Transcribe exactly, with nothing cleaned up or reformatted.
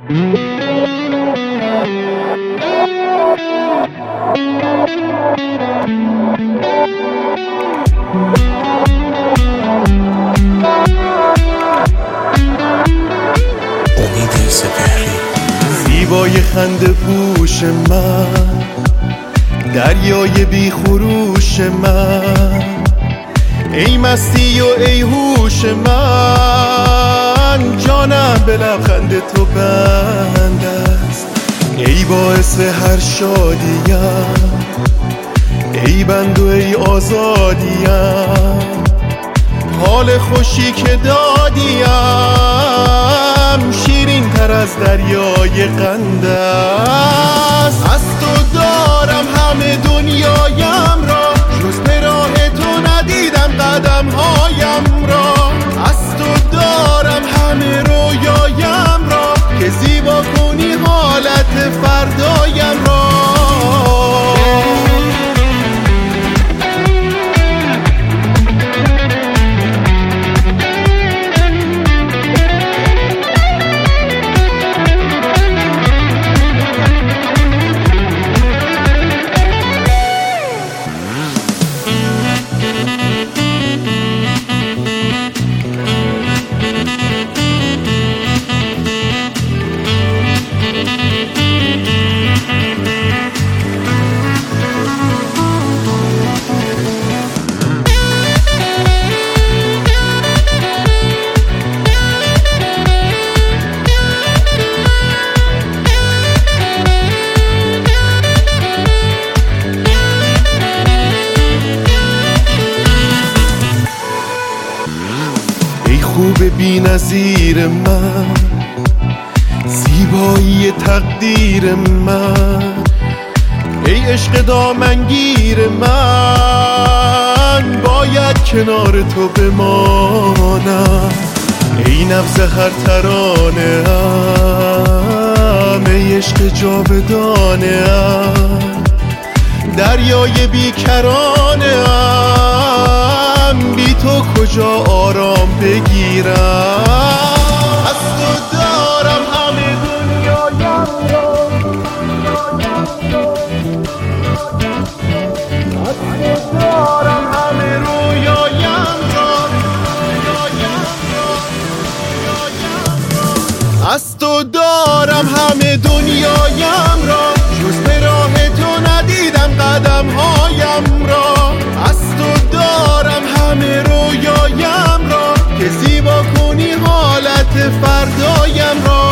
زیبای خنده پوش من، دریای بی خروش من، ای مستی و ای هوش من، جانم به لبخند تو بند است، ای باعث هر شادیم، ای بند و ای آزادیم، حال خوشی که دادیم شیرین تر از دریای قند است. از تو دارم همه دنیایم را، جز به راه تو ندیدم قدم هایم را. از تو دارم همه رویایم را، که زیبا کنی حالت فردایم را. خوب بی نظیر من، زیبایی تقدیر من، ای عشق دامنگیر من، باید کنار تو بمانم. ای نبض هر ترانه ام، ای عشق جاودانه ام، دریای بیکرانه ام، بی تو کجا آرام بگیرم. از تو دارم همه دنیایم را، از تو دارم همه رویایم را، از تو دارم همه دنیایم را، جز به راه تو ندیدم قدم هایم را. از تو دارم همه رویایم را، که زیبا کنی حالت فردایم را.